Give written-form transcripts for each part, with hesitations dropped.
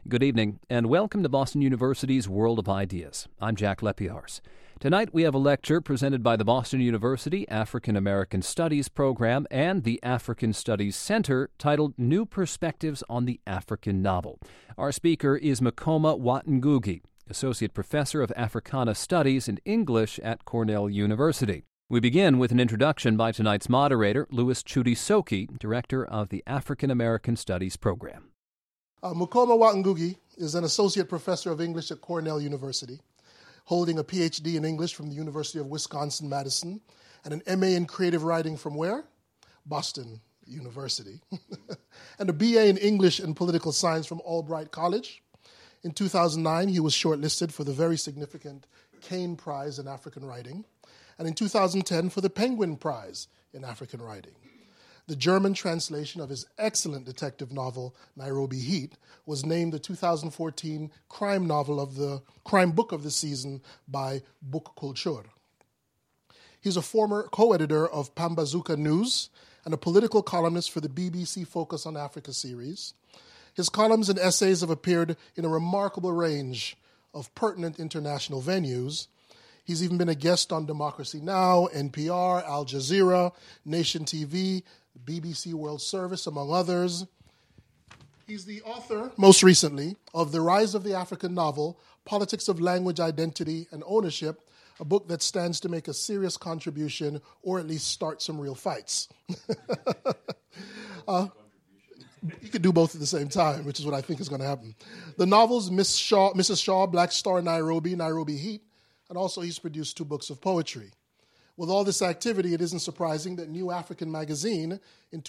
Good evening, and welcome to Boston University's World of Ideas. I'm Jack Lepiars. Tonight we have a lecture presented by the Boston University African American Studies program and the African Studies Center titled New Perspectives on the African Novel. Our speaker is Mukoma Wat-Ngugi, Associate Professor of Africana Studies and English at Cornell University. We begin with an introduction by tonight's moderator, Louis Chudy-Soki, Director of the African American Studies program. Mukoma Wat-Ngugi is an Associate Professor of English at Cornell University, holding a PhD in English from the University of Wisconsin-Madison, and an MA in Creative Writing from where? Boston University. And a BA in English and Political Science from Albright College. In 2009, he was shortlisted for the very significant Caine Prize in African Writing, and in 2010 for the Penguin Prize in African Writing. The German translation of his excellent detective novel, Nairobi Heat, was named the 2014 crime book of the season by Buchkultur. He's a former co-editor of Pambazuka News and a political columnist for the BBC Focus on Africa series. His columns and essays have appeared in a remarkable range of pertinent international venues. He's even been a guest on Democracy Now!, NPR, Al Jazeera, Nation TV, BBC World Service, among others. He's the author, most recently, of The Rise of the African Novel, Politics of Language, Identity, and Ownership, a book that stands to make a serious contribution or at least start some real fights. You could do both at the same time, which is what I think is going to happen. The novels Mrs. Shaw, Black Star, Nairobi, Nairobi Heat, and also he's produced 2 books of poetry. With all this activity, it isn't surprising that New African Magazine in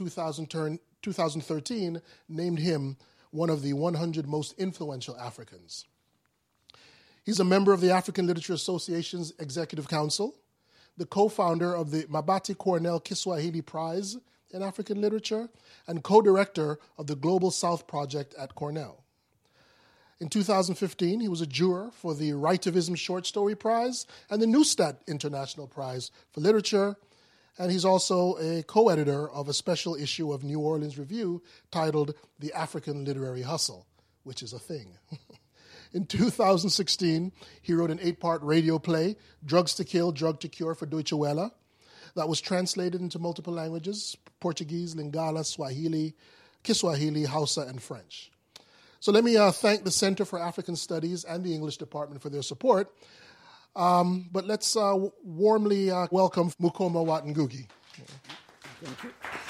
2013 named him one of the 100 most influential Africans. He's a member of the African Literature Association's Executive Council, the co-founder of the Mabati Cornell Kiswahili Prize in African Literature, and co-director of the Global South Project at Cornell. In 2015, he was a juror for the Writivism Short Story Prize and the Neustadt International Prize for Literature, and he's also a co-editor of a special issue of New Orleans Review titled The African Literary Hustle, which is a thing. In 2016, he wrote an 8-part radio play, Drugs to Kill, Drug to Cure for Deutsche Welle, that was translated into multiple languages, Portuguese, Lingala, Swahili, Kiswahili, Hausa, and French. So let me thank the Center for African Studies and the English Department for their support. But let's warmly welcome Mukoma Wat-Ngugi. Thank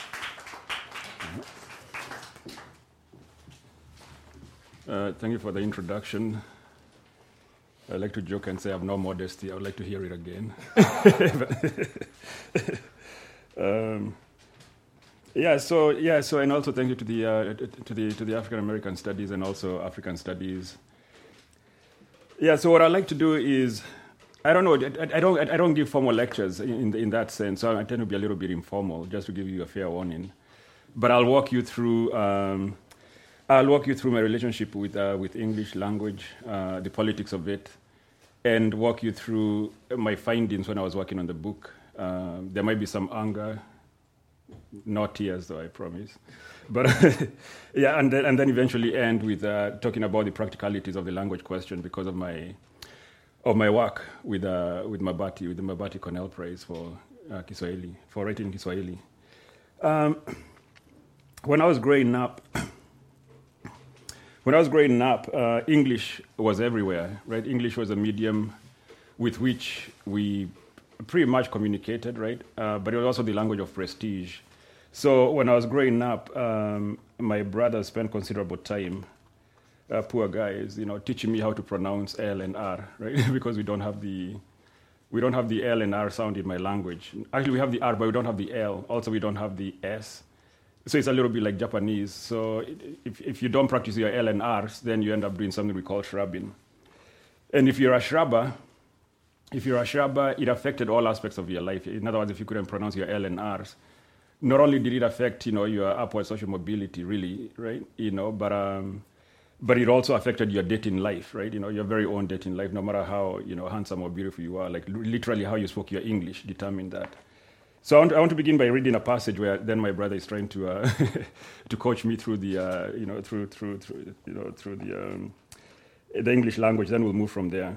you. Thank you for the introduction. I like to joke and say I have no modesty. I would like to hear it again. So and also thank you to the African American Studies and also African Studies. Yeah, so what I like to do is, I don't give formal lectures in that sense. So I tend to be a little bit informal, just to give you a fair warning. But I'll walk you through my relationship with English language, the politics of it, and walk you through my findings when I was working on the book. There might be some anger. Not tears, though, I promise. But yeah, and then eventually end with talking about the practicalities of the language question because of my work with the Mabati Cornell Prize for Kiswahili, for writing Kiswahili. When I was growing up, English was everywhere, right? English was a medium with which we pretty much communicated, right? But it was also the language of prestige. So when I was growing up, my brother spent considerable time, poor guys, teaching me how to pronounce L and R, right? Because we don't have the L and R sound in my language. Actually, we have the R, but we don't have the L. Also, we don't have the S. So it's a little bit like Japanese. So if you don't practice your L and R's, then you end up doing something we call shrubbing. And if you're a shrubber, it affected all aspects of your life. In other words, if you couldn't pronounce your L and R's, not only did it affect, your upward social mobility, really, right? But it also affected your dating life, right? Your very own dating life, no matter how, handsome or beautiful you are. Like literally how you spoke your English determined that. So I want to begin by reading a passage where then my brother is trying to to coach me through the the English language. Then we'll move from there.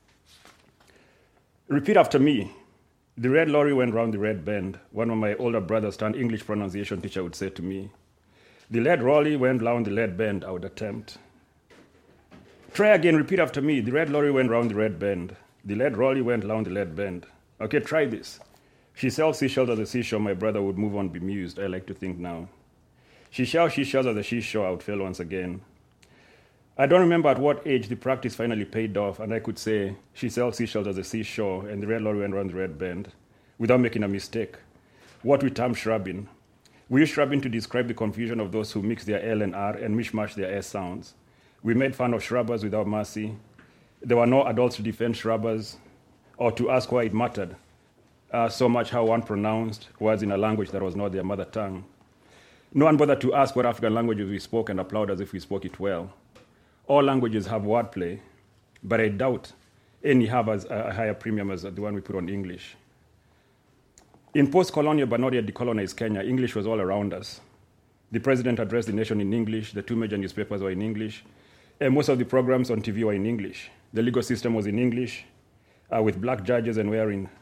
Repeat after me. The red lorry went round the red bend. One of my older brothers turned English pronunciation teacher would say to me. The red lorry went round the red bend. I would attempt. Try again. Repeat after me. The red lorry went round the red bend. The red lorry went round the red bend. Okay, try this. She sells seashells at the seashore. My brother would move on bemused. I like to think now. She sells seashells at the seashore. I would fail once again. I don't remember at what age the practice finally paid off, and I could say, she sells seashells at the seashore, and the red lorry went round the red bend, without making a mistake. What we term shrubbing. We use shrubbing to describe the confusion of those who mix their L and R and mishmash their S sounds. We made fun of shrubbers without mercy. There were no adults to defend shrubbers or to ask why it mattered so much how one pronounced words in a language that was not their mother tongue. No one bothered to ask what African languages we spoke and applaud as if we spoke it well. All languages have wordplay, but I doubt any have as a higher premium as the one we put on English. In post-colonial but not yet decolonized Kenya, English was all around us. The president addressed the nation in English, the two major newspapers were in English, and most of the programs on TV were in English. The legal system was in English, with black judges and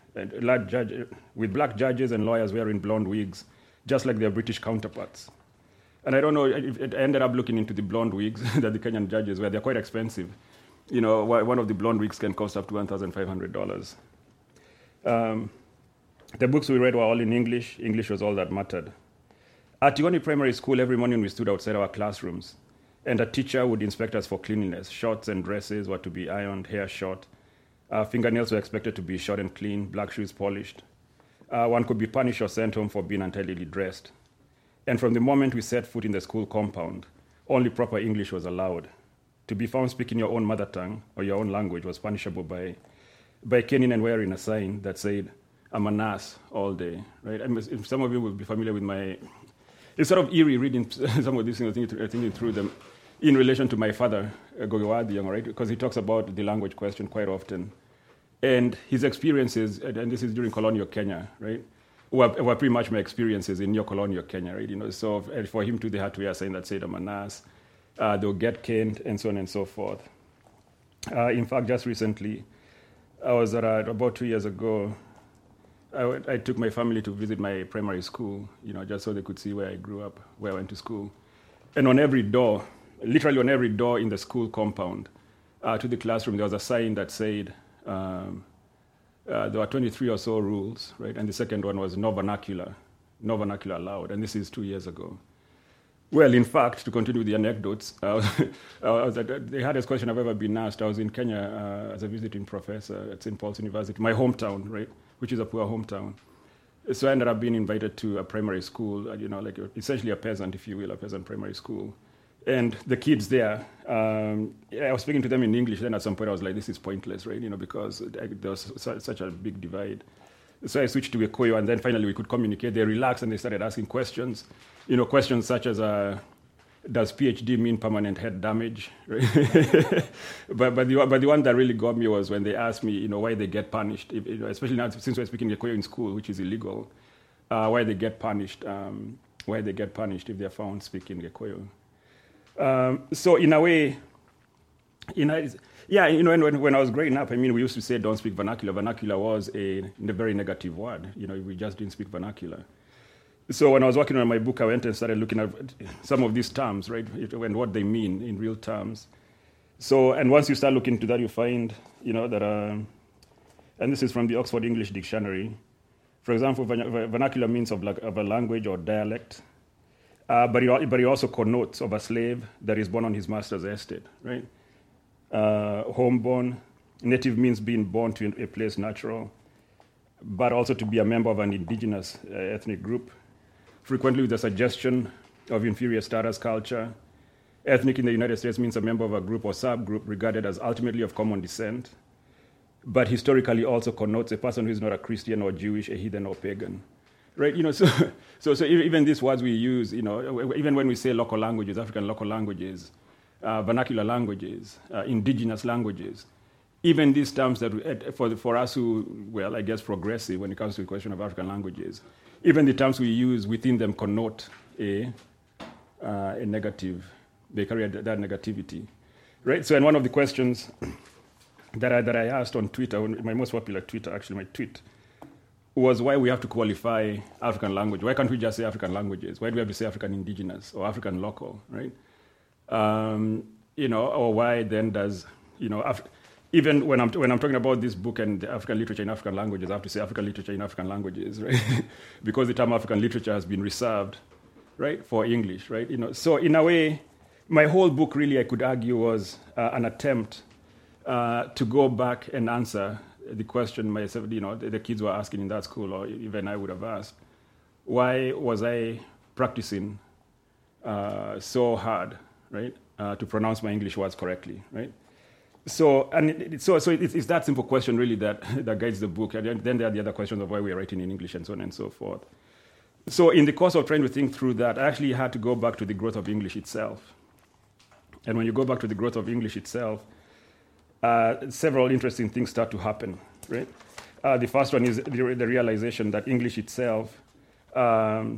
lawyers wearing blonde wigs, just like their British counterparts. And I don't know, I ended up looking into the blonde wigs that the Kenyan judges wear. They're quite expensive. You know, one of the blonde wigs can cost up to $1,500. The books we read were all in English. English was all that mattered. At Tigoni Primary School, every morning we stood outside our classrooms, and a teacher would inspect us for cleanliness. Shorts and dresses were to be ironed, hair short. Fingernails were expected to be short and clean, black shoes polished. One could be punished or sent home for being untidily dressed. And from the moment we set foot in the school compound, only proper English was allowed. To be found speaking your own mother tongue or your own language was punishable by caning and wearing a sign that said, "I'm a nurse," all day, right? And some of you will be familiar with it's sort of eerie reading some of these things, thinking through them in relation to my father, Gogewadiyang, right? Because he talks about the language question quite often. And his experiences, and this is during colonial Kenya, right? Were pretty much my experiences in neo-colonial Kenya, right? You know, so for him too, they had to wear a sign that said, "I'm a nurse." They'll get caned, and so on and so forth. In fact, just recently, I was about 2 years ago, I took my family to visit my primary school, you know, just so they could see where I grew up, where I went to school. And on every door, literally on every door in the school compound to the classroom, there was a sign that said, there were 23 or so rules, right? And the second one was no vernacular allowed. And this is 2 years ago. Well, in fact, to continue with the anecdotes, the hardest question I've ever been asked, I was in Kenya as a visiting professor at St. Paul's University, my hometown, right? Which is a poor hometown. So I ended up being invited to a primary school, you know, like essentially a peasant, if you will, a peasant primary school. And the kids there, I was speaking to them in English. Then at some point I was like, this is pointless, right? You know, because there was such a big divide. So I switched to Gikuyu, and then finally we could communicate. They relaxed and they started asking questions. You know, questions such as, does PhD mean permanent head damage? Right? but the one that really got me was when they asked me, you know, why they get punished, especially now since we're speaking Gikuyu in school, which is illegal, why they get punished if they're found speaking Gikuyu. So in a way, when I was growing up, I mean, we used to say don't speak vernacular. Vernacular was a very negative word. You know, we just didn't speak vernacular. So when I was working on my book, I went and started looking at some of these terms, right, and what they mean in real terms. So, and once you start looking into that, you find, you know, that, and this is from the Oxford English Dictionary. For example, vernacular means of a language or dialect. But it also connotes of a slave that is born on his master's estate, right? Homeborn, native means being born to a place natural, but also to be a member of an indigenous ethnic group, frequently with the suggestion of inferior status culture. Ethnic in the United States means a member of a group or subgroup regarded as ultimately of common descent, but historically also connotes a person who is not a Christian or Jewish, a heathen or pagan. Right, you know, so even these words we use, you know, even when we say local languages, African local languages, vernacular languages, indigenous languages, even these terms that for us who, well, I guess progressive when it comes to the question of African languages, even the terms we use within them connote a negative. They carry that negativity, right? So, and one of the questions that I asked on Twitter, my most popular Twitter, actually, my tweet, was why we have to qualify African language. Why can't we just say African languages? Why do we have to say African indigenous or African local, right? Or why then does, even when I'm talking about this book and the African literature in African languages, I have to say African literature in African languages, right? Because the term African literature has been reserved, right, for English, right? So in a way, my whole book really, I could argue, was an attempt to go back and answer the question myself, the kids were asking in that school, or even I would have asked, why was I practicing so hard, right, to pronounce my English words correctly, right? So it's that simple question really that guides the book. And then there are the other questions of why we are writing in English and so on and so forth. So in the course of trying to think through that, I actually had to go back to the growth of English itself. And when you go back to the growth of English itself, several interesting things start to happen, right? The first one is the realization that English itself, let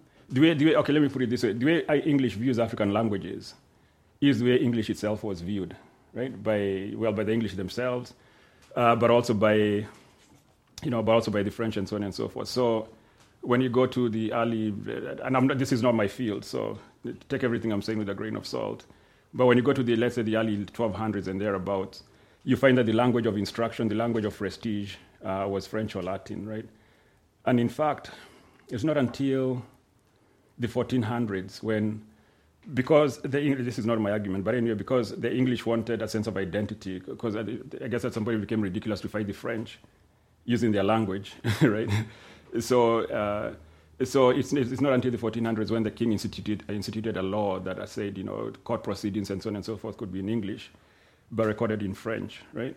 me put it this way. The way English views African languages is the way English itself was viewed, right? By the English themselves, but also by the French and so on and so forth. So when you go to the early, and this is not my field, so take everything I'm saying with a grain of salt. But when you go to let's say the early 1200s and thereabouts, you find that the language of instruction, the language of prestige, was French or Latin, right? And in fact, it's not until the 1400s because this is not my argument, but anyway, because the English wanted a sense of identity, because I guess at some point it became ridiculous to fight the French using their language, right? So it's not until the 1400s when the king instituted a law that said, court proceedings and so on and so forth could be in English, but recorded in French, right?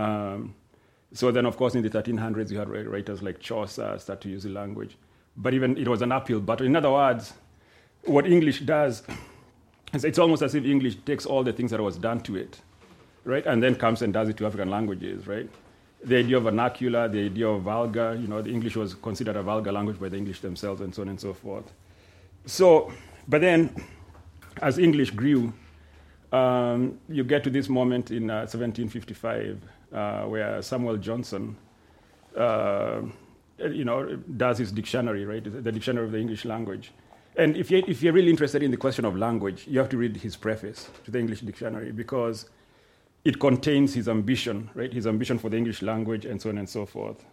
So then, of course, in the 1300s, you had writers like Chaucer start to use the language. But even it was an uphill battle. In other words, what English does is it's almost as if English takes all the things that was done to it, right? And then comes and does it to African languages, right? The idea of vernacular, the idea of vulgar, the English was considered a vulgar language by the English themselves and so on and so forth. So, but then, as English grew, you get to this moment in 1755 where Samuel Johnson, does his dictionary, right? The dictionary of the English language. And if you're really interested in the question of language, you have to read his preface to the English dictionary because it contains his ambition, right? His ambition for the English language and so on and so forth.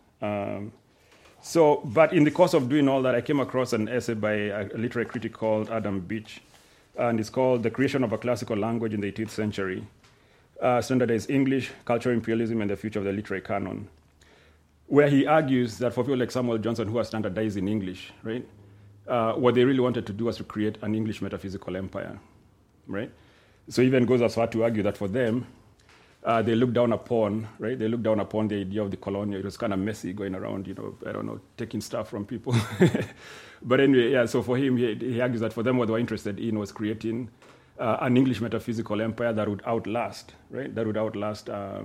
But in the course of doing all that, I came across an essay by a literary critic called Adam Beach, and it's called The Creation of a Classical Language in the 18th Century, Standardized English, Cultural Imperialism, and the Future of the Literary Canon, where he argues that for people like Samuel Johnson who are standardized in English, right, what they really wanted to do was to create an English metaphysical empire, right? So he even goes as far to argue that for them, they look down upon, right? They look down upon the idea of the colonial. It was kind of messy going around, taking stuff from people. But anyway, yeah, so for him, he argues that for them, what they were interested in was creating an English metaphysical empire that would outlast, right? That would outlast, that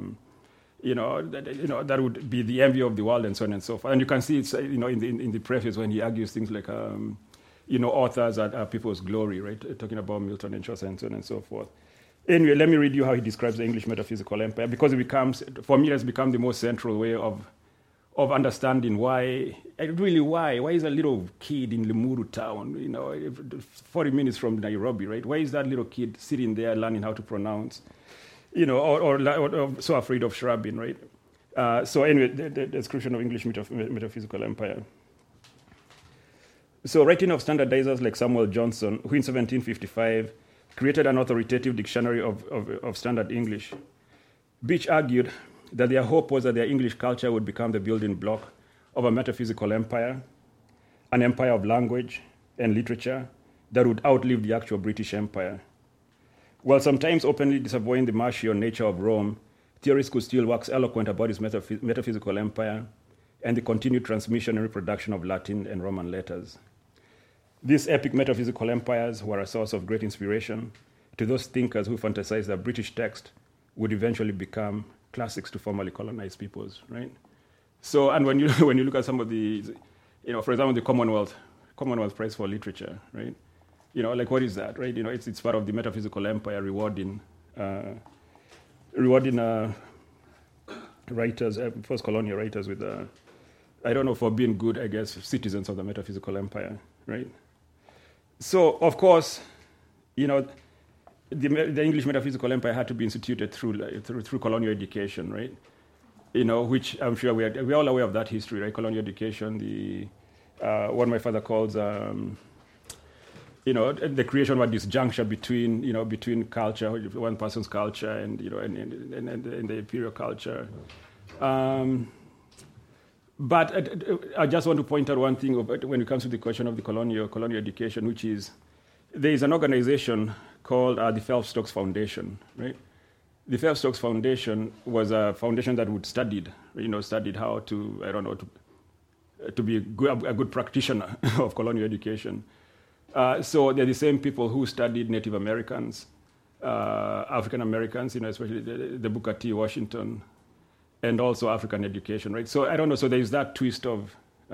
would be the envy of the world and so on and so forth. And you can see it's, in the preface when he argues things like, authors are people's glory, right? Talking about Milton and Chaucer and so on and so forth. Anyway, let me read you how he describes the English metaphysical empire, because it becomes, for me, it has become the most central way of understanding why is a little kid in Limuru town, 40 minutes from Nairobi, right? Why is that little kid sitting there learning how to pronounce, or so afraid of shrubbing, right? So anyway, the description of English metaphysical empire. So writing of standardizers like Samuel Johnson, who in 1755 created an authoritative dictionary of standard English, Beach argued that their hope was that their English culture would become the building block of a metaphysical empire, an empire of language and literature that would outlive the actual British Empire. While sometimes openly disavowing the martial nature of Rome, theorists could still wax eloquent about its metaphysical empire and the continued transmission and reproduction of Latin and Roman letters. These epic metaphysical empires were a source of great inspiration to those thinkers who fantasized that British text would eventually become classics to formerly colonized peoples, right? So, and when you when you look at some of the, for example, the Commonwealth Prize for Literature, right? Like what is that, right? It's part of the metaphysical empire rewarding writers, first colonial writers with, for being good, I guess, citizens of the metaphysical empire, right? So, of course, the English metaphysical empire had to be instituted through colonial education, right? Which I'm sure we're all aware of that history, right? Colonial education, what my father calls, the creation of this juncture between culture, one person's culture, and and the imperial culture. But I just want to point out one thing when it comes to the question of the colonial education, which is there is an organization called the Phelps Stokes Foundation, right? The Phelps Stokes Foundation was a foundation that would studied how to, to be a good practitioner of colonial education. So they're the same people who studied Native Americans, African Americans, especially the Booker T. Washington, and also African education, right? So so there is that twist of,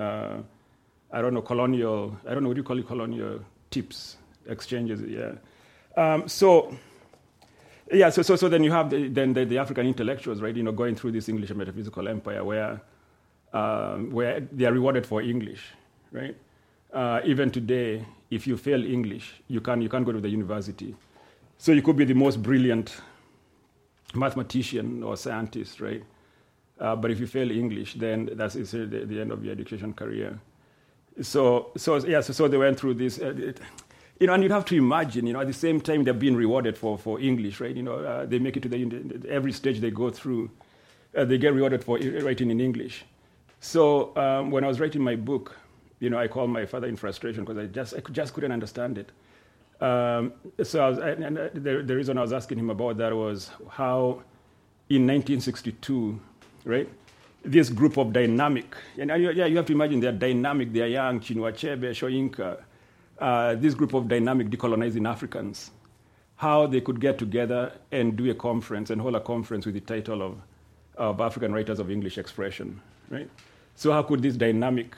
colonial, what do you call it, colonial tips, exchanges, yeah. So then you have the African intellectuals, right? Going through this English metaphysical empire where they are rewarded for English, right? Even today, if you fail English, you can't go to the university. So you could be the most brilliant mathematician or scientist, right? But if you fail English, then that's the end of your education career. So they went through this. And you'd have to imagine, at the same time they're being rewarded for English, right? They make it to every stage they go through, they get rewarded for writing in English. So when I was writing my book, I called my father in frustration because I just couldn't understand it. The reason I was asking him about that was how in 1962, right, this group of dynamic, and you have to imagine they're dynamic, they're young, Chinua Achebe, Soyinka, this group of dynamic decolonizing Africans, how they could get together and do a conference and hold a conference with the title of African Writers of English Expression, right? So how could this dynamic,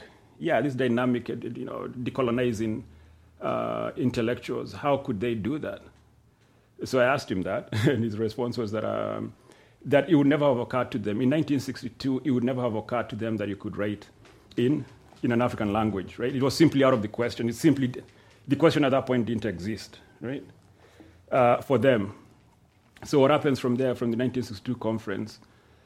decolonizing intellectuals, how could they do that? So I asked him that, and his response was that it would never have occurred to them. In 1962, it would never have occurred to them that you could write in an African language, right? It was simply out of the question. The question at that point didn't exist, right, for them. So what happens from there, from the 1962 conference,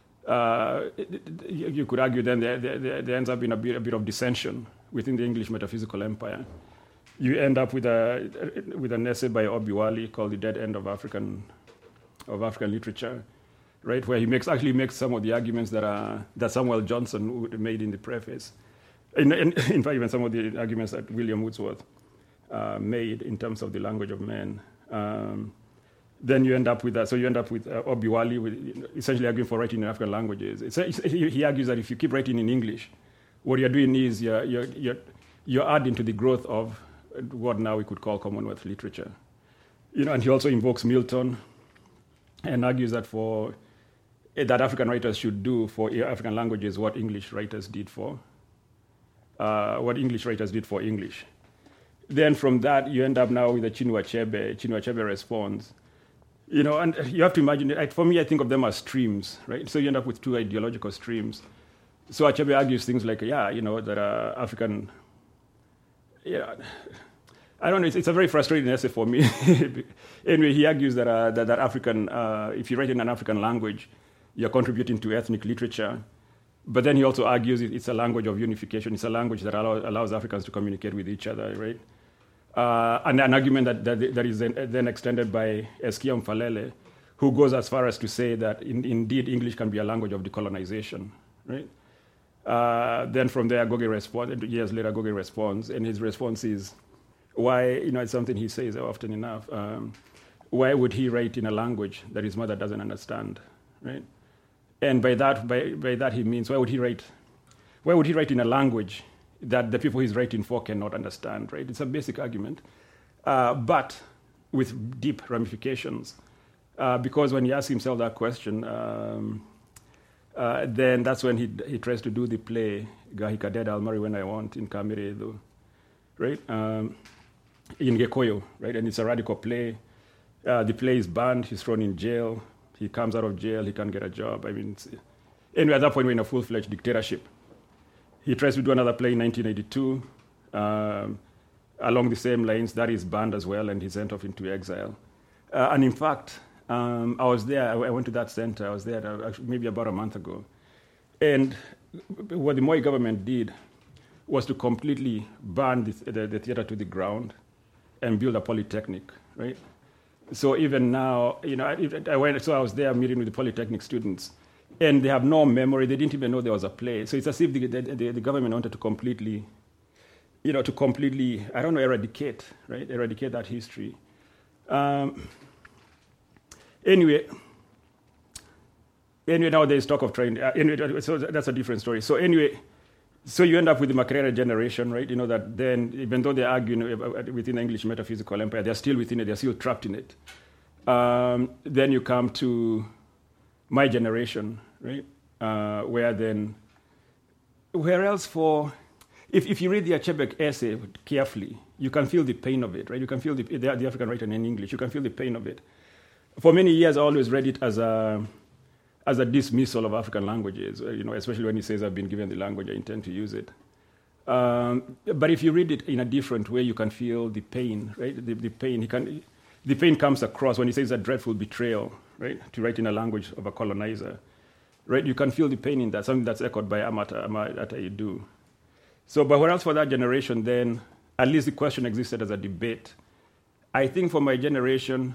you could argue then there ends up being a bit of dissension within the English metaphysical empire. You end up with an essay by Obiwali called "The Dead End of African Literature," right, where he makes some of the arguments that Samuel Johnson made in the preface. In fact, even some of the arguments that William Wordsworth made in terms of the language of men. Then you end up with that. So you end up with Obiwali essentially arguing for writing in African languages. He argues that if you keep writing in English, what you're doing is you're adding to the growth of what now we could call Commonwealth literature. And he also invokes Milton and argues that that African writers should do for African languages what English writers did for English. Then from that, you end up now with the Chinua Achebe. Chinua Achebe responds. And you have to imagine, for me, I think of them as streams, right? So you end up with two ideological streams. So Achebe argues things like, that African, I don't know, it's a very frustrating essay for me. Anyway, he argues that African, if you write in an African language, you're contributing to ethnic literature. But then he also argues it's a language of unification. It's a language that allows Africans to communicate with each other, right? And an argument that is then extended by Eskia Mfalele, who goes as far as to say that indeed English can be a language of decolonization, right? Then from there, years later, Goge responds, and his response is, why, it's something he says often enough, why would he write in a language that his mother doesn't understand, right? And by that he means, why would he write in a language that the people he's writing for cannot understand, right? It's a basic argument, but with deep ramifications. Because when he asks himself that question, Then that's when he tries to do the play Gahika Dead I'll Marry When I Want in Kamiredo, right? In Gekoyo, right? And it's a radical play. The play is banned. He's thrown in jail. He comes out of jail. He can't get a job. I mean, anyway, at that point, we're in a full-fledged dictatorship. He tries to do another play in 1982 along the same lines. That is banned as well, and he's sent off into exile. And in fact, I was there. I went to that center. I was there maybe about a month ago. And what the Moi government did was to completely burn the theater to the ground and build a polytechnic, right? So even now, you know, I was there meeting with the polytechnic students, and they have no memory. They didn't even know there was a play. So it's as if the government wanted to completely, I don't know, eradicate that history. Anyway, now there's talk of trying. So that's a different story. So anyway, so you end up with the Makerere generation, right? You know that then, even though they argue within the English metaphysical empire, they're still within it. They're still trapped in it. Then you come to my generation, right? Where else for? If you read the Achebe essay carefully, you can feel the pain of it, right? You can feel the African writer in English. You can feel the pain of it. For many years, I always read it as a dismissal of African languages, especially when he says, I've been given the language, I intend to use it. But if you read it in a different way, you can feel the pain, right? The pain. The pain comes across when he says a dreadful betrayal, right? To write in a language of a colonizer, right? You can feel the pain in that, something that's echoed by Amata Edu. So, but what else for that generation then, at least the question existed as a debate. I think for my generation,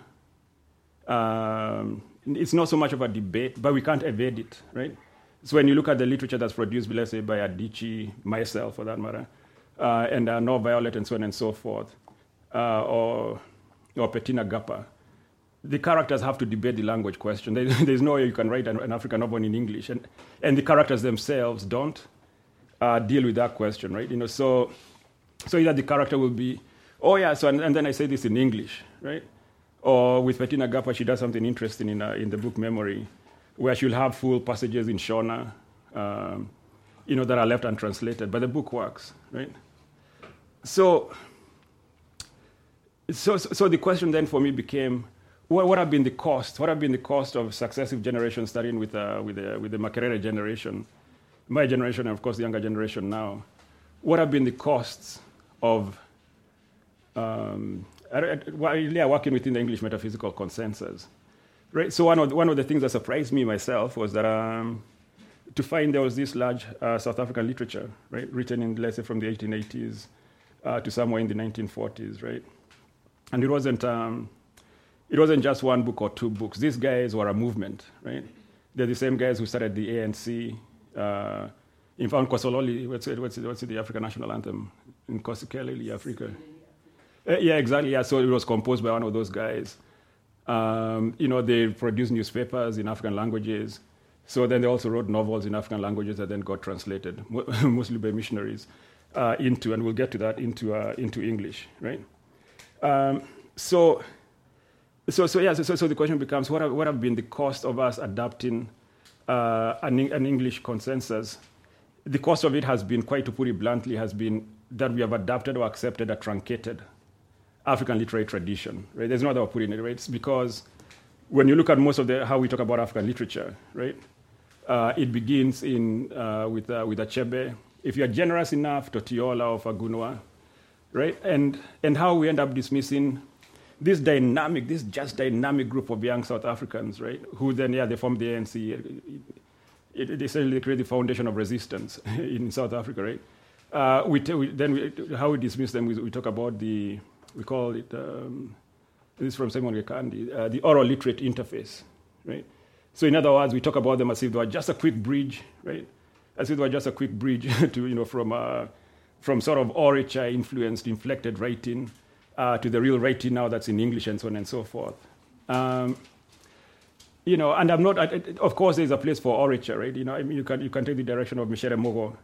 it's not so much of a debate, but we can't evade it, right? So when you look at the literature that's produced, let's say, by Adichie, myself for that matter, and No Violet and so on and so forth, or Petina Gapa, the characters have to debate the language question. There's no way you can write an African novel in English, and the characters themselves don't deal with that question, right? So either the character will be, oh yeah, so and then I say this in English, right? Or with Petina Gapa, she does something interesting in the book Memory, where she'll have full passages in Shona, that are left untranslated, but the book works, right? So the question then for me became, what have been the cost? What have been the cost of successive generations, starting with the Makerere generation, my generation, and of course the younger generation now? What have been the costs of working within the English metaphysical consensus, right? So one of the things that surprised me myself was that to find there was this large South African literature, right, written in, let's say, from the 1880s to somewhere in the 1940s, right? And it wasn't just one book or two books. These guys were a movement, right? They're the same guys who started the ANC. In fact, Kosololi, what's the African national anthem? In Kosikele, Africa. Yeah, exactly. Yeah, so it was composed by one of those guys. They produced newspapers in African languages. So then they also wrote novels in African languages that then got translated, mostly by missionaries, and we'll get to that, into English, right? So the question becomes, what have been the cost of us adapting an English consensus? The cost of it has been, quite to put it bluntly, has been that we have adapted or accepted a truncated African literary tradition, right? There's no other way of putting it, right? It's because when you look at most of how we talk about African literature, right, it begins with Achebe. If you're generous enough, Totiola or Fagunwa, right? And how we end up dismissing this dynamic group of young South Africans, right? Who then, they form the ANC. It essentially create the foundation of resistance in South Africa, right? How we dismiss them, we talk about we call it, this is from Simon Gekandi, the oral literate interface, right? So in other words, we talk about them as if they were just a quick bridge, right? As if they were just a quick bridge to, from sort of orature influenced, inflected writing to the real writing now that's in English and so on and so forth. And I'm not, of course, there's a place for orature, right? You can take the direction of Michel Mogo,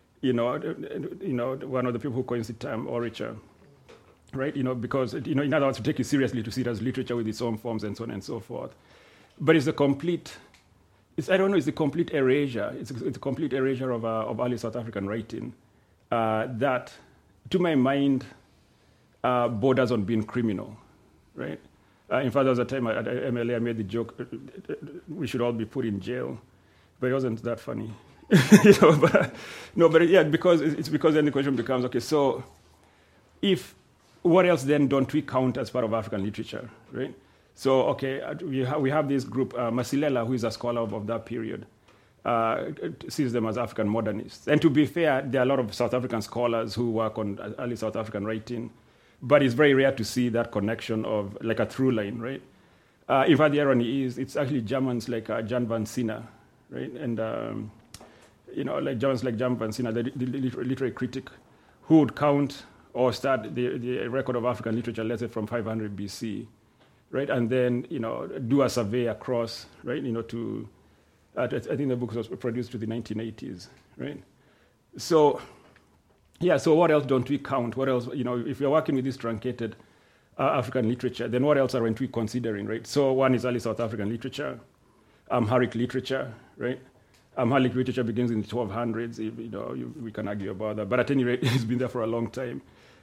one of the people who coins the term orature, right? Because, in other words, to take it seriously, to see it as literature with its own forms and so on and so forth. But it's the complete, I don't know, it's a complete erasure. It's a complete erasure of early South African writing that, to my mind, borders on being criminal, right? In fact, there was a time at MLA I made the joke, we should all be put in jail, but it wasn't that funny. Because then the question becomes, okay, so what else then don't we count as part of African literature, right? So, okay, we have this group, Masilela, who is a scholar of that period, sees them as African modernists. And to be fair, there are a lot of South African scholars who work on early South African writing, but it's very rare to see that connection of like a through line, right? In fact, the irony is it's actually Germans like Jan van Sina, right? And, like Germans like Jan van Sina, the literary critic, who would count or start the record of African literature, let's say from 500 BC, right? And then, do a survey across, right? I think the book was produced to the 1980s, right? So what else don't we count? What else, if you're working with this truncated African literature, then what else aren't we considering, right? So one is early South African literature, Amharic literature, right? Amharic literature begins in the 1200s, we can argue about that, but at any rate, it's been there for a long time.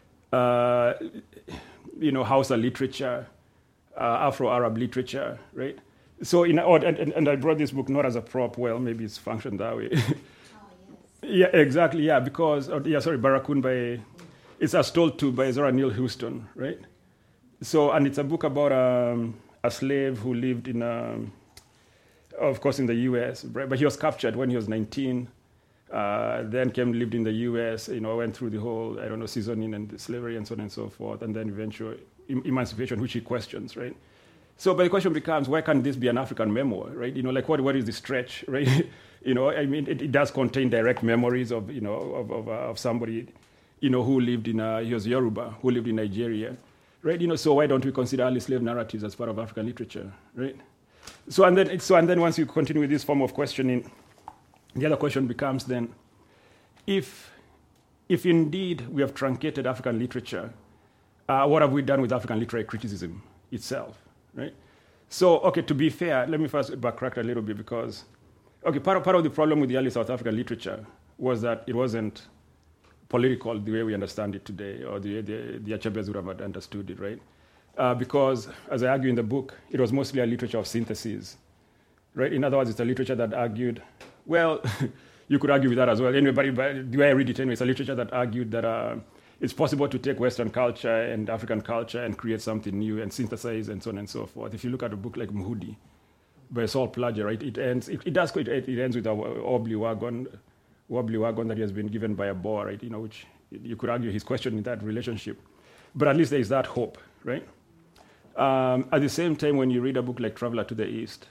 Hausa literature, Afro-Arab literature, right? So, and I brought this book not as a prop, well, maybe it's functioned that way. Yeah, exactly, yeah, because, Barakun it's As Told To by Zora Neale Houston, right? So, and it's a book about a slave who lived in, of course, in the U.S., right? But he was captured when he was 19, then lived in the U.S., went through the whole, seasoning and slavery and so on and so forth, and then eventual emancipation, which he questions, right? So, but the question becomes, why can't this be an African memoir, right? What is the stretch, right? It does contain direct memories of somebody, who lived he was Yoruba, who lived in Nigeria, right? So why don't we consider early slave narratives as part of African literature, right? So and then once you continue with this form of questioning, the other question becomes then, if indeed we have truncated African literature, what have we done with African literary criticism itself, right? So, okay, to be fair, let me first backtrack a little bit because, okay, part of the problem with the early South African literature was that it wasn't political the way we understand it today, or the Achabeas would have understood it, right? Because, as I argue in the book, it was mostly a literature of synthesis, right? In other words, it's a literature that argued, well, you could argue with that as well. Anyway, but the way I read it anyway, it's a literature that argued that it's possible to take Western culture and African culture and create something new and synthesize and so on and so forth. If you look at a book like Mhudi by Saul Plager, right, it ends with a wobbly wagon that he has been given by a Boer, right, which you could argue he's questioning that relationship. But at least there is that hope, right? At the same time, when you read a book like Traveller to the East,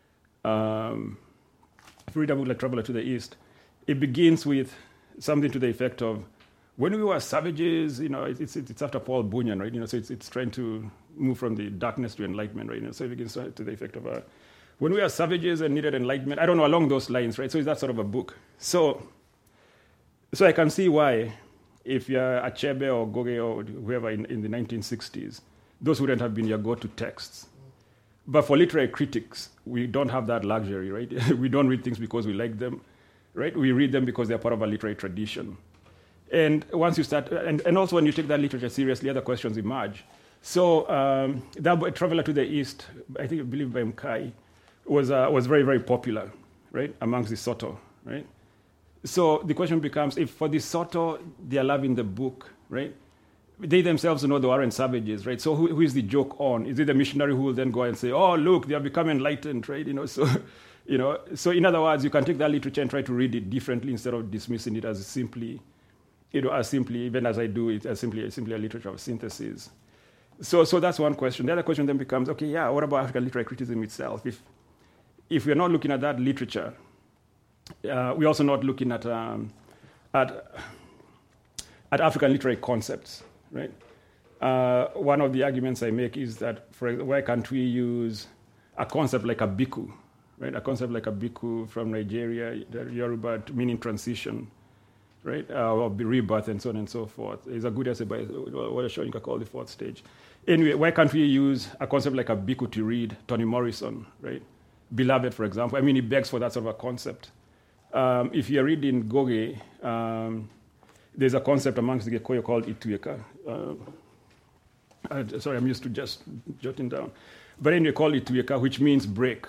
it begins with something to the effect of, when we were savages, it's after Paul Bunyan, right? So it's trying to move from the darkness to enlightenment, right? So it begins to the effect of, when we were savages and needed enlightenment, I don't know, along those lines, right? So it's that sort of a book. So I can see why, if you're Achebe or Goge or whoever in the 1960s, those wouldn't have been your go-to texts. But for literary critics, we don't have that luxury, right? We don't read things because we like them, right? We read them because they're part of a literary tradition. And once you start, and also when you take that literature seriously, other questions emerge. So that Traveller to the East, I believe by Mkai, was very, very popular, right, amongst the Soto, right? So the question becomes, if for the Soto, they are loving the book, right? They themselves know they aren't savages, right? So who is the joke on? Is it the missionary who will then go and say, oh, look, they have become enlightened, right? So in other words, you can take that literature and try to read it differently instead of dismissing it as simply, even as I do it, as simply a literature of synthesis. So that's one question. The other question then becomes, okay, yeah, what about African literary criticism itself? If we're not looking at that literature, we're also not looking at African literary concepts, right? One of the arguments I make is that, why can't we use a concept like a biku, right? A concept like a biku from Nigeria, Yoruba, meaning transition, right? Or rebirth and so on and so forth. It's a good essay by Wole Soyinka called The Fourth Stage. Anyway, why can't we use a concept like a biku to read Toni Morrison, right? beloved, for example. I mean, it begs for that sort of a concept. If you're reading Goge, there's a concept amongst the Gikuyu called Itueka. Sorry, I'm used to just jotting down. But anyway, called Itueka, which means break.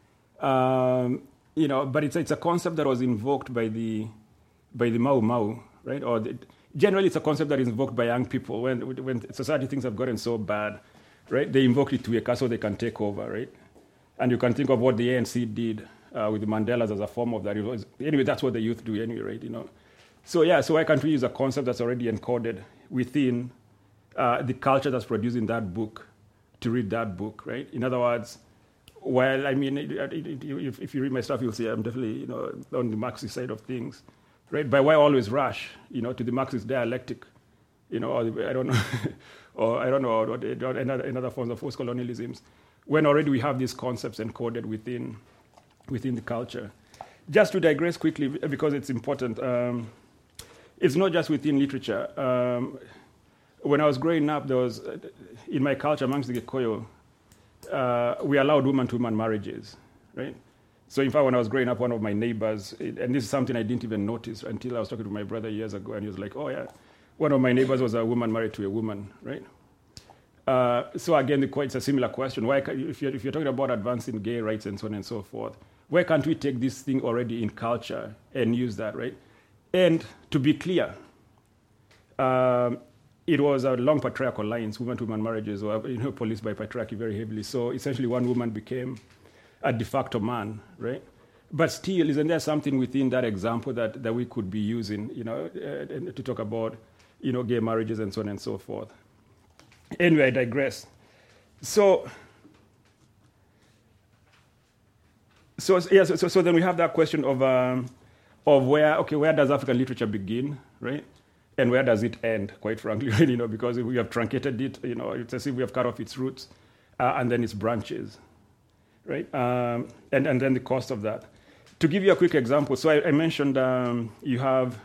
But it's a concept that was invoked by the Mau Mau, right? Generally, it's a concept that is invoked by young people when society things have gotten so bad, right? They invoke Itueka so they can take over, right? And you can think of what the ANC did with the Mandelas as a form of that. Anyway, that's what the youth do anyway, right? So why can't we use a concept that's already encoded within the culture that's produced in that book to read that book, right? In other words, well, I mean, if you read my stuff, you'll see I'm definitely, on the Marxist side of things, right? But why always rush, to the Marxist dialectic, or I don't know, or another forms of post-colonialisms, when already we have these concepts encoded within the culture. Just to digress quickly, because it's important, it's not just within literature. When I was growing up, there was, in my culture amongst the Gikuyu, we allowed woman-to-woman marriages, right? So in fact, when I was growing up, one of my neighbors, and this is something I didn't even notice until I was talking to my brother years ago, and he was like, oh yeah, one of my neighbors was a woman married to a woman, right? So again, it's a similar question. Why, if you're talking about advancing gay rights and so on and so forth, why can't we take this thing already in culture and use that, right? And to be clear, it was a long patriarchal lines. Woman-to-woman marriages were policed by patriarchy very heavily. So essentially one woman became a de facto man, right? But still, isn't there something within that example that we could be using, to talk about, gay marriages and so on and so forth? Anyway, I digress. So then we have that question of where does African literature begin, right? And where does it end, quite frankly, because we have truncated it, it's as if we have cut off its roots and then its branches, right? And then the cost of that. To give you a quick example, so I mentioned you have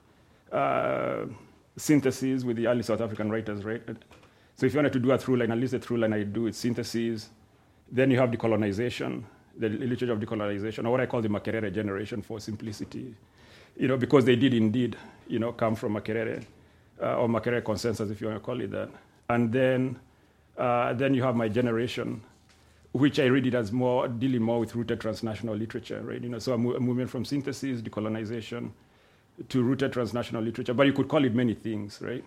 syntheses with the early South African writers, right? So if you wanted to do a through line, at least the through line I do is syntheses. Then you have decolonization, the literature of decolonization, or what I call the Makerere generation for simplicity. Because they did indeed, come from Makerere, or Makerere consensus, if you want to call it that. And then you have my generation, which I read it as dealing more with rooted transnational literature, right? So a movement from synthesis, decolonization, to rooted transnational literature. But you could call it many things, right?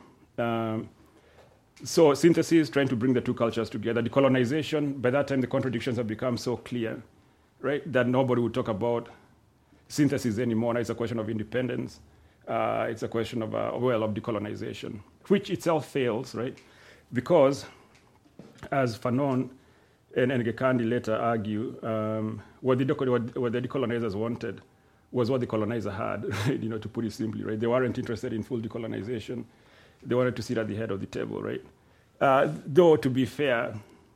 So synthesis, trying to bring the two cultures together. Decolonization, by that time the contradictions have become so clear, right, that nobody would talk about synthesis anymore. Now it's a question of independence. It's a question of of decolonization, which itself fails, right? Because, as Fanon and Ngekandi later argue, what the decolonizers wanted was what the colonizer had, right? To put it simply, right? They weren't interested in full decolonization. They wanted to sit at the head of the table, right? Though, to be fair,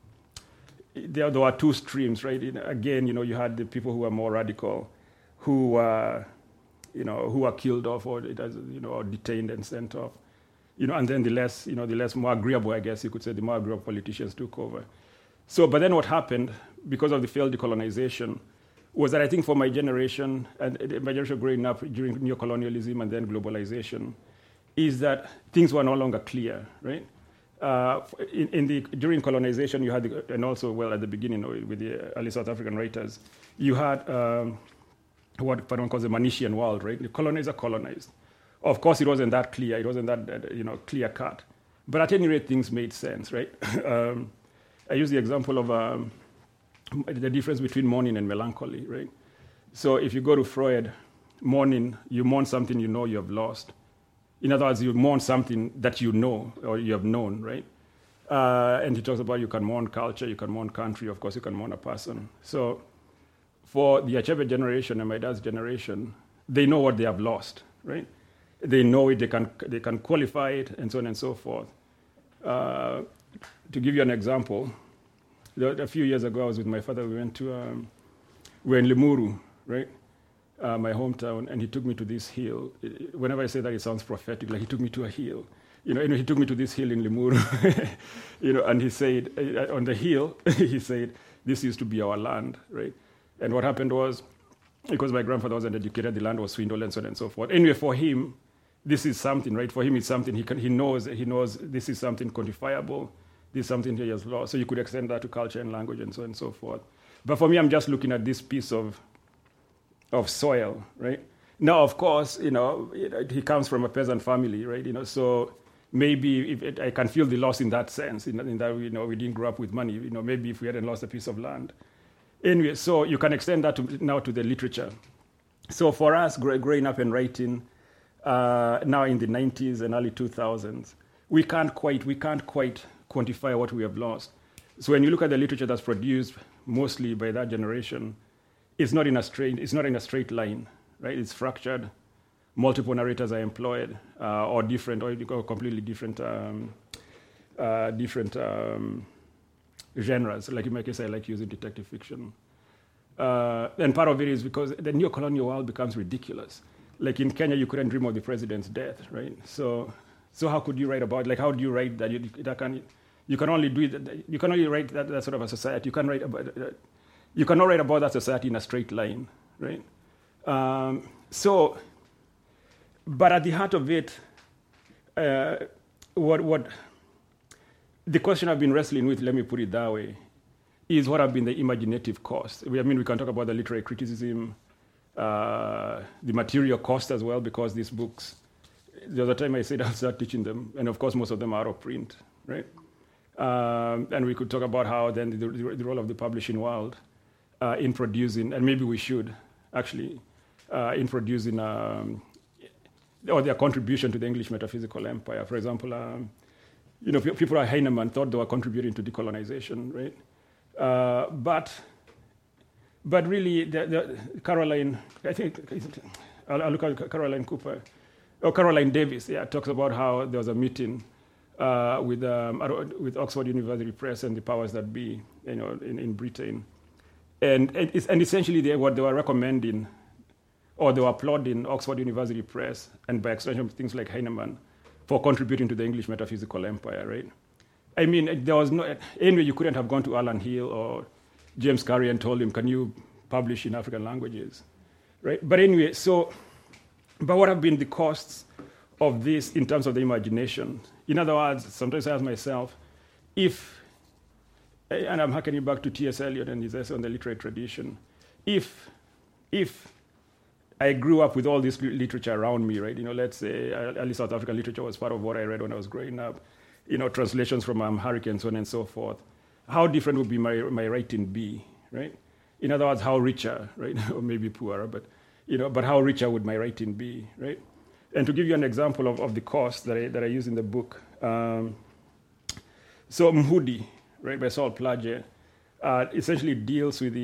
there were two streams, right? Again, you had the people who were more radical, who were killed off or detained and sent off, and then the less more agreeable, I guess you could say, the more agreeable politicians took over. So, but then what happened because of the failed decolonization was that I think for my generation and my generation growing up during neocolonialism and then globalization, is that things were no longer clear, right? During colonization, you had, and also at the beginning with the early South African writers, you had what Fanon calls the Manishian world, right? The colonizer colonized. Of course, it wasn't that clear. It wasn't that clear cut. But at any rate, things made sense, right? I use the example of the difference between mourning and melancholy, right? So if you go to Freud, mourning, you mourn something you know you have lost. In other words, you mourn something that you know or you have known, right? And he talks about you can mourn culture, you can mourn country, of course, you can mourn a person. So for the Achebe generation and my dad's generation, they know what they have lost, right? They know it, they can qualify it, and so on and so forth. To give you an example, a few years ago, I was with my father. We were in Limuru, right? My hometown, and he took me to this hill. Whenever I say that, it sounds prophetic, like he took me to a hill. He took me to this hill in Limuru, and he said, on the hill, he said, this used to be our land, right? And what happened was, because my grandfather wasn't educated, the land was swindled and so on and so forth. Anyway, for him, this is something, right? For him, it's something he knows this is something quantifiable. This is something he has lost. So you could extend that to culture and language and so on and so forth. But for me, I'm just looking at this piece of soil, right? Now, of course, he comes from a peasant family, right? So maybe I can feel the loss in that sense, in that we didn't grow up with money. Maybe if we hadn't lost a piece of land. Anyway, so you can extend that now to the literature. So for us, growing up and writing now in the 90s and early 2000s, we can't quite quantify what we have lost. So when you look at the literature that's produced mostly by that generation, it's not in a straight line, right? It's fractured. Multiple narrators are employed, or completely different genres. Like in my case, I like using detective fiction. And part of it is because the neo-colonial world becomes ridiculous. Like in Kenya, you couldn't dream of the president's death, right? So how could you write about it? Like, how do you write that? You can only do it. You can only write that sort of a society. You cannot write about that society in a straight line, right? But at the heart of it, what the question I've been wrestling with, let me put it that way, is what have been the imaginative costs. We can talk about the literary criticism, the material cost as well, because these books, the other time I said I'll start teaching them, and of course most of them are out of print, right? And we could talk about how then the role of the publishing world in producing, and maybe we should actually, in producing, or their contribution to the English metaphysical empire. For example, people like Heinemann thought they were contributing to decolonization, right? But really, the Caroline, I think, I'll look at Caroline Cooper, or Caroline Davis, talks about how there was a meeting with Oxford University Press and the powers that be, in Britain. And essentially what they were recommending, or they were applauding Oxford University Press, and by extension things like Heinemann, for contributing to the English metaphysical empire, right? I mean, there was anyway, you couldn't have gone to Alan Hill or James Curry and told him, can you publish in African languages, right? But anyway, but what have been the costs of this in terms of the imagination? In other words, sometimes I ask myself, and I'm harkening back to T.S. Eliot and his essay on the literary tradition, if I grew up with all this literature around me, right? Let's say early South African literature was part of what I read when I was growing up. Translations from Amharic and so on and so forth. How different would be my writing be, right? In other words, how richer, right? Or maybe poorer, but how richer would my writing be, right? And to give you an example of the cost that I use in the book, so Mhudi, right, by Saul Plage, essentially deals with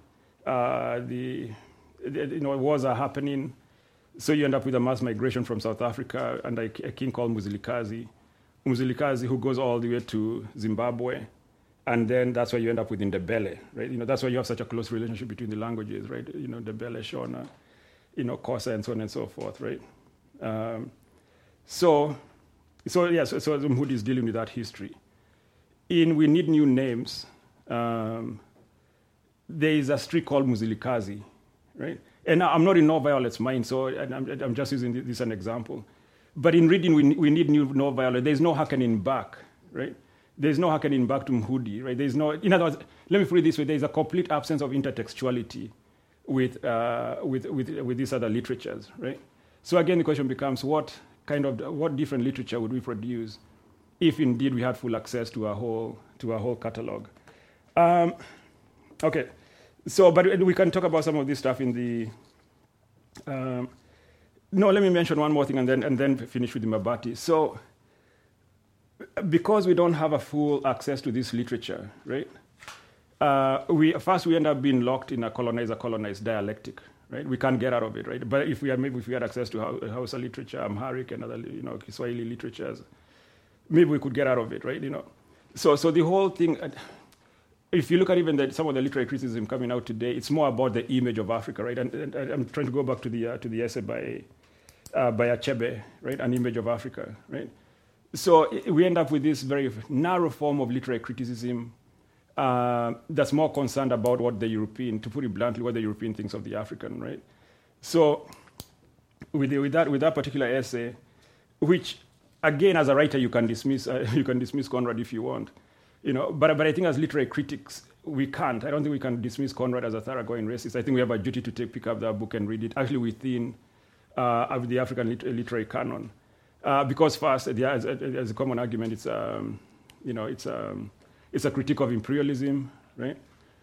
wars are happening, so you end up with a mass migration from South Africa under a king called Mzilikazi, who goes all the way to Zimbabwe, and then that's where you end up with Ndebele, right? That's why you have such a close relationship between the languages, right? Ndebele, Shona, Xhosa, and so on and so forth, right? So Mhudi is dealing with that history. We Need New Names, there is a street called Mzilikazi, right? And I'm not in No Violet's mind, so I'm just using this as an example. But in reading We Need No Violet, there's no harkening back, right? There's no harkening back to Mhudi, right? There's no, in other words, let me put it this way, there's a complete absence of intertextuality with these other literatures, right? So again, the question becomes, what different literature would we produce if indeed we had full access to our whole catalog? Okay, so but we can talk about some of this stuff in the. Let me mention one more thing and then finish with the Mabati. So, because we don't have a full access to this literature, right? We end up being locked in a colonizer-colonized dialectic, right? We can't get out of it, right? But if we had access to Hausa literature, Amharic, and other Kiswahili literatures, maybe we could get out of it, right? So the whole thing. If you look at even some of the literary criticism coming out today, it's more about the image of Africa, right? And I'm trying to go back to the essay by Achebe, right? An Image of Africa, right? So we end up with this very narrow form of literary criticism that's more concerned about what the European, to put it bluntly, what the European thinks of the African, right? So with that particular essay, which again, as a writer, you can dismiss Conrad if you want, but I think as literary critics, we can't. I don't think we can dismiss Conrad as a thoroughgoing racist. I think we have a duty to pick up that book and read it, actually within of the African literary canon, because first, as a common argument, it's a critique of imperialism, right?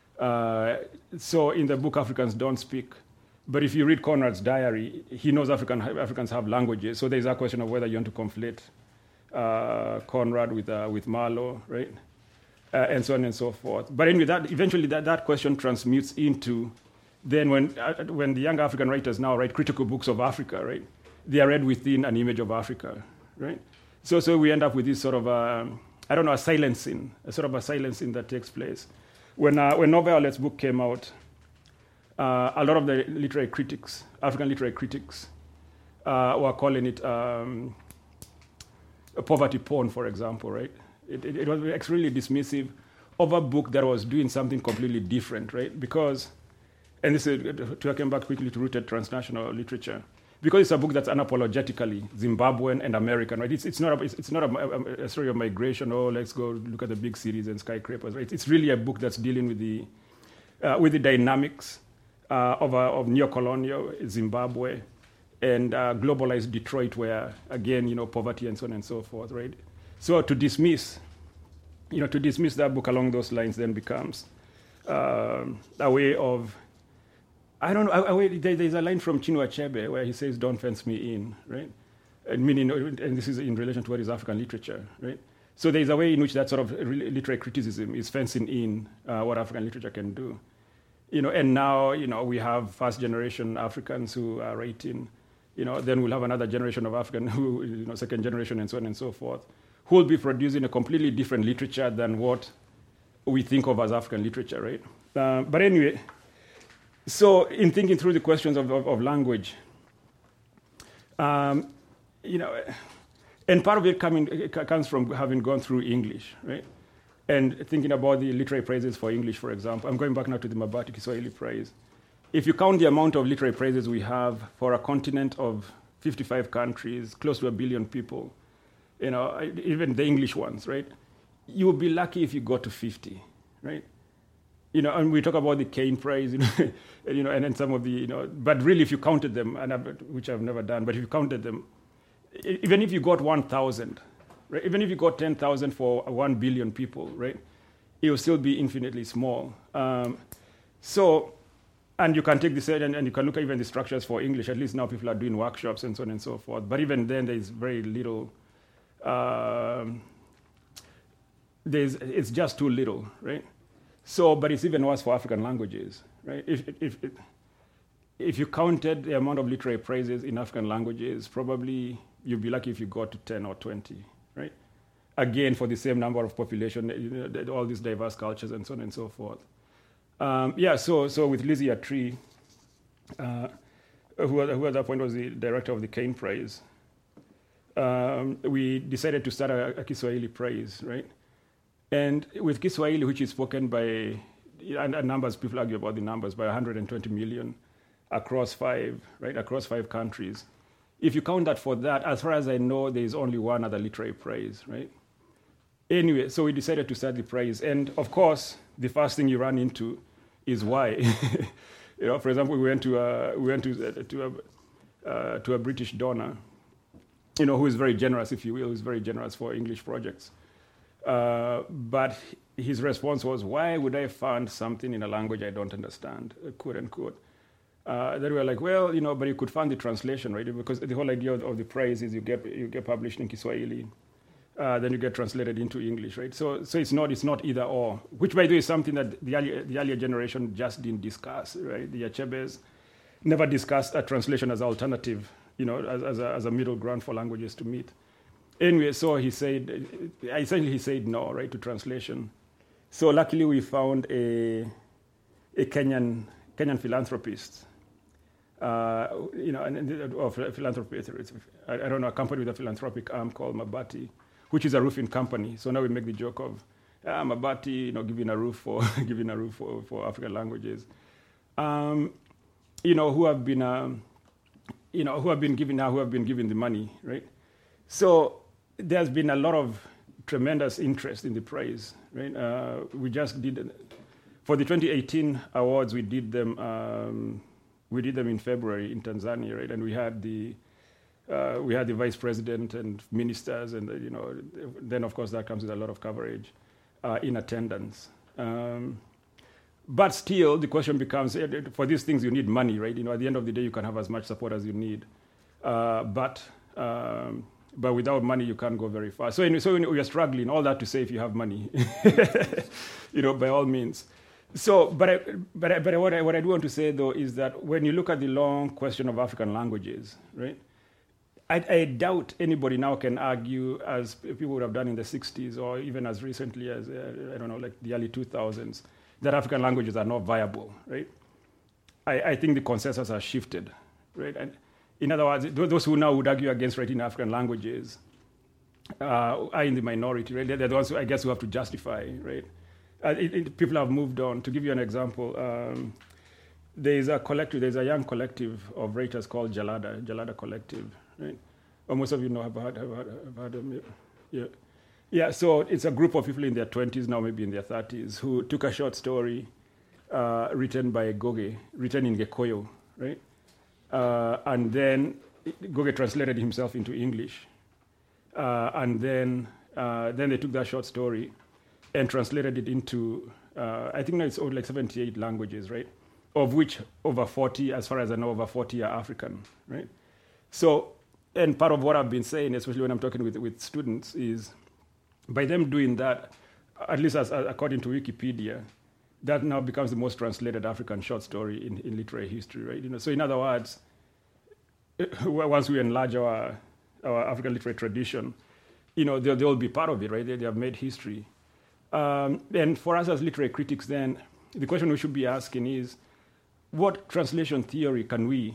So in the book, Africans Don't Speak. But if you read Conrad's diary, he knows Africans have languages. So there's a question of whether you want to conflate Conrad with Marlowe, right? And so on and so forth. But anyway, eventually that question transmutes into then when the young African writers now write critical books of Africa, right? They are read within an image of Africa, right? So we end up with this sort of a silencing that takes place. When Novalet's book came out, a lot of the literary critics, African literary critics, were calling it a poverty porn, for example, right? It was extremely dismissive of a book that was doing something completely different, right? Because, and this is to come back quickly to rooted transnational literature, because it's a book that's unapologetically Zimbabwean and American, right? It's not a story of migration. Oh, let's go look at the big cities and skyscrapers, right? It's really a book that's dealing with the dynamics of neo-colonial Zimbabwe and globalized Detroit, where again, poverty and so on and so forth, right? So to dismiss that book along those lines then becomes a way of, I don't know, there's a line from Chinua Achebe where he says, "Don't fence me in," right? And meaning, and this is in relation to what is African literature, right? So there's a way in which that sort of literary criticism is fencing in what African literature can do. And now, we have first generation Africans who are writing, then we'll have another generation of African who, second generation and so on and so forth, who will be producing a completely different literature than what we think of as African literature, right? But anyway, so in thinking through the questions of language, and part of it comes from having gone through English, right? And thinking about the literary prizes for English, for example. I'm going back now to the Mabati Kiswahili Prize. If you count the amount of literary prizes we have for a continent of 55 countries, close to 1 billion people, even the English ones, right? You would be lucky if you got to 50, right? And we talk about the Kane Prize, and then some of the, but really if you counted them, which I've never done, but if you counted them, even if you got 1,000, right? Even if you got 10,000 for 1 billion people, right? It will still be infinitely small. And you can take this and you can look at even the structures for English. At least now people are doing workshops and so on and so forth. But even then, there is very little. It's just too little, right? So, but it's even worse for African languages, right? If you counted the amount of literary prizes in African languages, probably you'd be lucky if you got to 10 or 20, right? Again, for the same number of population, all these diverse cultures and so on and so forth. So with Lizzie Attree, who at that point was the director of the Kane Prize, we decided to start a Kiswahili Prize, right? And with Kiswahili, which is spoken by, and numbers, people argue about the numbers, by 120 million across five countries. If you count that for that, as far as I know, there is only one other literary prize, right? Anyway, so we decided to start the prize. And of course, the first thing you run into is why. For example, we went to a British donor, who is very generous, if you will, who's very generous for English projects. But his response was, "Why would I fund something in a language I don't understand?" Quote unquote. Then we were like, well, but you could fund the translation, right? Because the whole idea of the prize is you get published in Kiswahili, then you get translated into English, right? So it's not either or, which by the way is something that the earlier generation just didn't discuss, right? The Achebes never discussed a translation as an alternative, as a middle ground for languages to meet. Anyway, so he said no, right, to translation. So luckily we found a Kenyan philanthropist, philanthropist. I don't know, a company with a philanthropic arm called Mabati, which is a roofing company. So now we make the joke of Mabati, giving a roof for for African languages, who have been given the money, right? So there's been a lot of tremendous interest in the prize, right? We just did for the 2018 awards. We did them in February in Tanzania, right? And we had the vice president and ministers, and then of course that comes with a lot of coverage in attendance. But still, the question becomes: for these things, you need money, right? At the end of the day, you can have as much support as you need, but without money, you can't go very far. So we are struggling. All that to say, if you have money, by all means. So, but what I do want to say though is that when you look at the long question of African languages, right? I doubt anybody now can argue, as people would have done in the 60s or even as recently as, like the early 2000s, that African languages are not viable, right? I think the consensus has shifted, right? And in other words, those who now would argue against writing African languages are in the minority, right? They're the ones, I guess, who have to justify, right? People have moved on. To give you an example, there's a young collective of writers called Jalada Collective, right? Most of you have heard them. Yeah. So it's a group of people in their 20s now, maybe in their 30s, who took a short story written by Goge, written in Gikuyu, right? And then Goge translated himself into English, and then they took that short story and translated it into, I think now it's like 78 languages, right? Of which over 40, as far as I know, over 40 are African, right? So, and part of what I've been saying, especially when I'm talking with students, is by them doing that, at least as according to Wikipedia, that now becomes the most translated African short story in literary history, right? So in other words, once we enlarge our African literary tradition, they'll be part of it, right? They have made history. And for us as literary critics, then, the question we should be asking is, what translation theory can we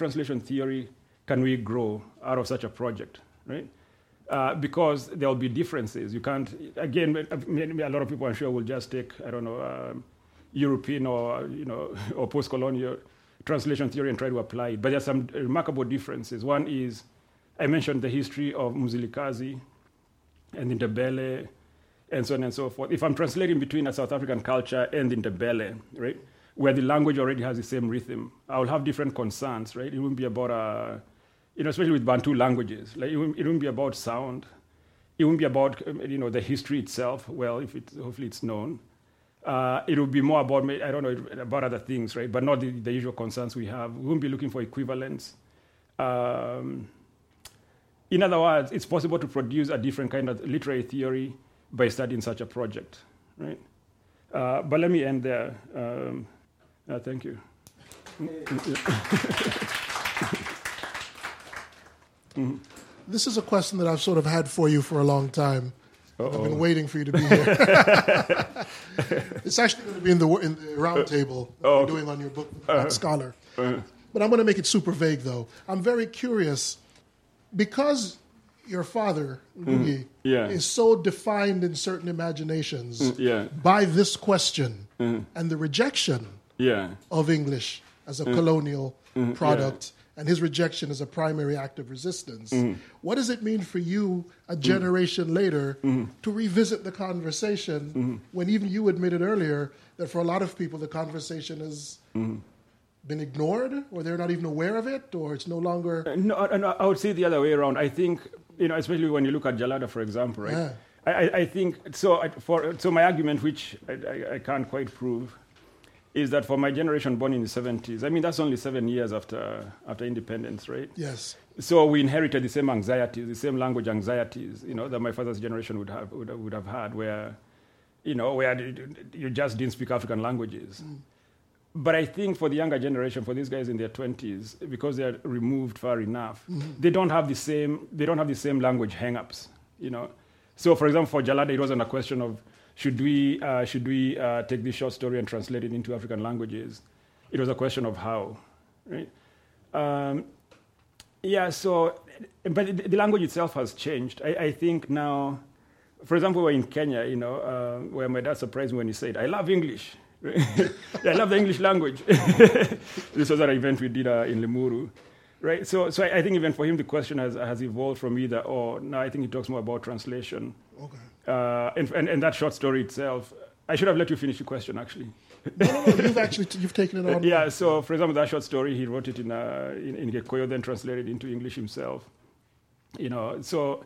grow out of such a project, right? Because there'll be differences. You can't, again, maybe a lot of people I'm sure will just take, European or post-colonial translation theory and try to apply it. But there's some remarkable differences. One is, I mentioned the history of Mzilikazi and Ndebele, and so on and so forth. If I'm translating between a South African culture and Ndebele, right, where the language already has the same rhythm, I'll have different concerns, right? It wouldn't be about, especially with Bantu languages, like it wouldn't be about sound. It wouldn't be about, the history itself. Well, hopefully it's known. It would be more about, about other things, right? But not the usual concerns we have. We wouldn't be looking for equivalence. In other words, it's possible to produce a different kind of literary theory by studying such a project, right? But let me end there. Thank you. This is a question that I've sort of had for you for a long time. I've been waiting for you to be here. It's actually going to be in the round table that you're doing on your book, Scholar. But I'm going to make it super vague, though. I'm very curious, because your father, Ngugi, is so defined in certain imaginations by this question and the rejection of English as a colonial product and his rejection as a primary act of resistance. What does it mean for you, a generation later, to revisit the conversation when even you admitted earlier that for a lot of people the conversation has been ignored, or they're not even aware of it, or it's no longer... No, I would say the other way around. I think, especially when you look at Jalada, for example, right? Yeah. I think, so my argument, which I can't quite prove, is that for my generation born in the 70s, that's only 7 years after independence, right? Yes. So we inherited the same anxieties, the same language anxieties, that my father's generation would have had, where you just didn't speak African languages. But I think for the younger generation, for these guys in their 20s, because they are removed far enough, they don't have the same language hang-ups, So, for example, for Jalada, it wasn't a question of should we take this short story and translate it into African languages. It was a question of how, right? So, but the language itself has changed. I think now for example, we're in Kenya, where my dad surprised me when he said, "I love English." I love the English language. This was an event we did in Limuru. Right, so I think even for him the question has evolved from either or. Now I think he talks more about translation. Okay. And that short story itself, I should have let you finish the question actually. No. You've taken it on. Yeah. So for example, that short story, he wrote it in Gikuyu, then translated into English himself. So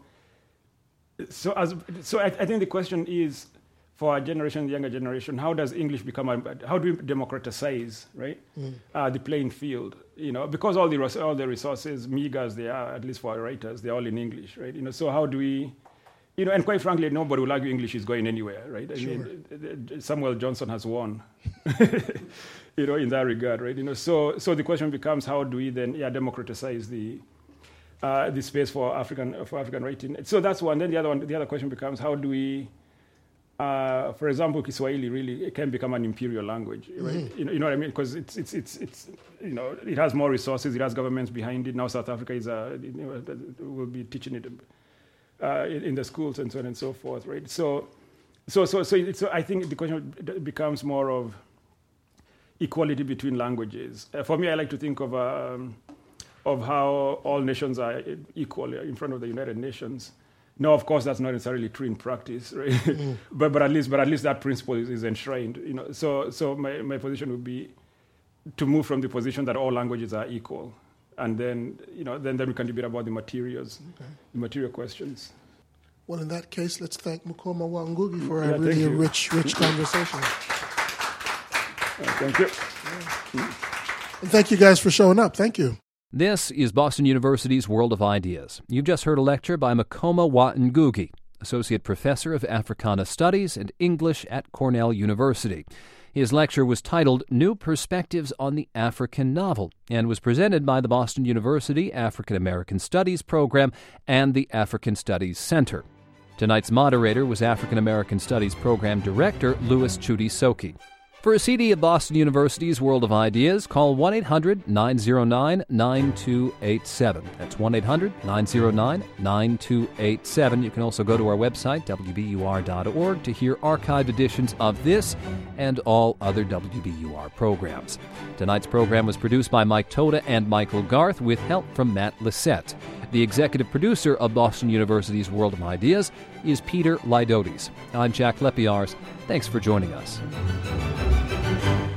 I think the question is, for our generation, the younger generation, how does English how do we democratize, right, the playing field? Because all the resources, meager as they are, at least for our writers, they're all in English, right? So how do we, and quite frankly, nobody will argue English is going anywhere, right? I mean, Samuel Johnson has won, in that regard, right? So the question becomes, how do we then, democratize the space for African writing? So that's one. Then the other question becomes, how do we, for example, Kiswahili really can become an imperial language, right? Mm-hmm. You know what I mean? Because it's it has more resources, it has governments behind it. Now South Africa will be teaching it in the schools and so on and so forth, right? So I think the question becomes more of equality between languages. For me, I like to think of how all nations are equal in front of the United Nations. No, of course, that's not necessarily true in practice, right? Mm. but at least that principle is enshrined. So my position would be to move from the position that all languages are equal, and then then we can debate about the materials, the material questions. Well, in that case, let's thank Mukoma wa Ngugi for a really rich conversation. Thank you. Yeah. And thank you guys for showing up. Thank you. This is Boston University's World of Ideas. You've just heard a lecture by Mukoma wa Ngugi, Associate Professor of Africana Studies and English at Cornell University. His lecture was titled New Perspectives on the African Novel and was presented by the Boston University African American Studies Program and the African Studies Center. Tonight's moderator was African American Studies Program Director Louis Chudi-Soki. For a CD of Boston University's World of Ideas, call 1-800-909-9287. That's 1-800-909-9287. You can also go to our website, wbur.org, to hear archived editions of this and all other WBUR programs. Tonight's program was produced by Mike Toda and Michael Garth with help from Matt Lissette. The executive producer of Boston University's World of Ideas is Peter Lydotes. I'm Jack Lepiars. Thanks for joining us.